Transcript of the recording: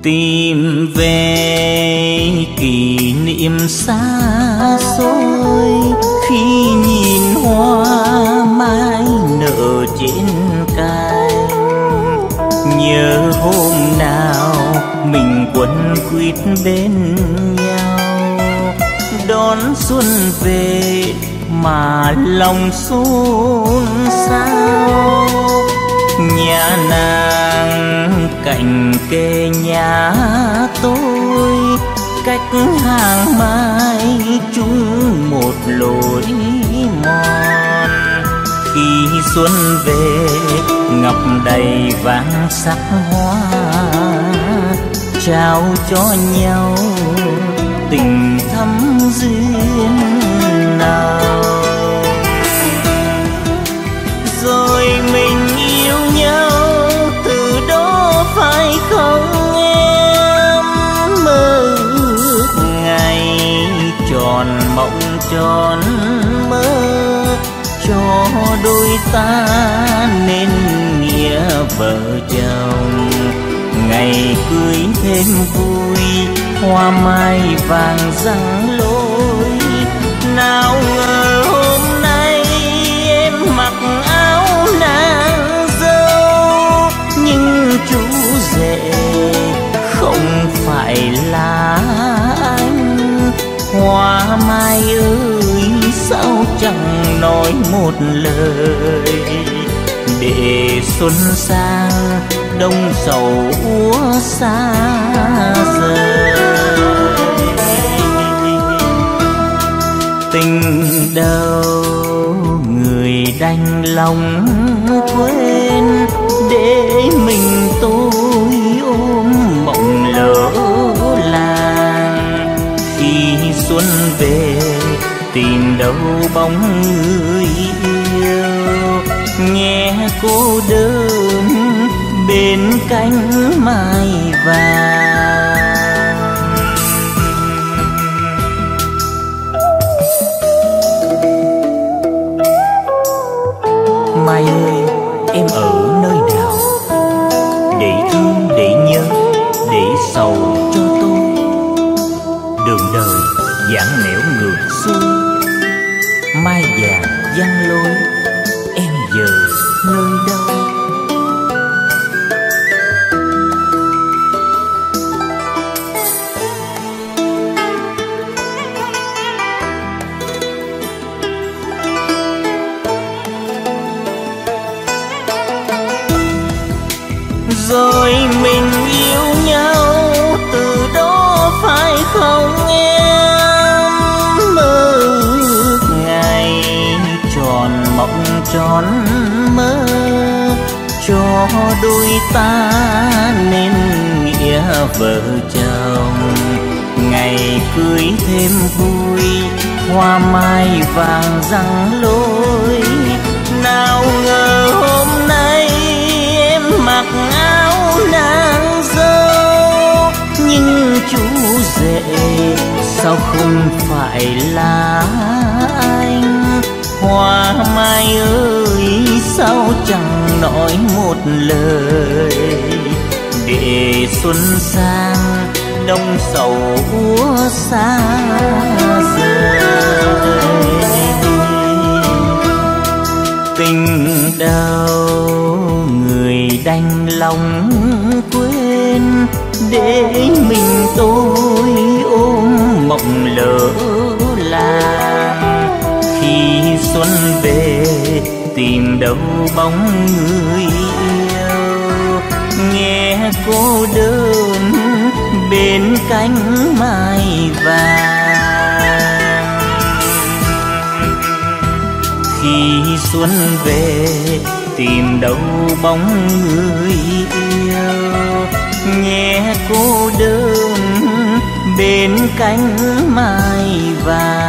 tìm về kỷ niệm xa xôi khi nhìn hoa mai nở trên cành. Nhớ hôm nào mình quấn quýt bên nhau, đón xuân về mà lòng xôn xao. Nhà nàng cạnh kề nhà tôi, cách hàng mai chung một lối mòn. Khi xuân về ngập đầy vàng sắc hoa, trao cho nhau tình thắm duyên nào. Rồi mình yêu nhau từ đó phải không em? Mơ ước ngày tròn mộng tròn mơ, cho đôi ta nên nghĩa vợ chồng. Ngày cưới thêm vui, hoa mai vàng răng lối. Nào ngờ hôm nay em mặc áo nàng dâu, nhưng chú rể không phải là anh. Hoa mai ơi sao chẳng nói một lời, để xuân sang đông sầu úa xa rời. Tình đâu người đành lòng quên, để mình tôi ôm mộng lỡ làng. Khi xuân về tìm đâu bóng người yêu, nghe cô đơn bên cánh mai vàng. Mai ơi, em ở nơi nào? Để thương, để nhớ, để sầu cho tôi. Đường đời dáng nẻo ngược xuôi, mai vàng giăng lối, em giờ nơi đâu? Rồi mình yêu nhau từ đó phải không em? Mơ ước ngày tròn mộng tròn mơ, cho đôi ta nên nghĩa vợ chồng. Ngày cưới thêm vui, hoa mai vàng răng lối. Nào ngờ hôm nay em mặc áo nàng dâu, nhưng chú rể sao không phải là anh. Hoa mai ơi sao chẳng nói một lời, để xuân sang đông sầu úa xa rời. Tình đâu người đành lòng quên, để mình tôi ôm mộng lỡ làng. Khi xuân về tìm đâu bóng người yêu, nghe cô đơn bên cánh mai vàng. Khi xuân về tìm đâu bóng người yêu, nghe cô đơn bên cánh mai vàng.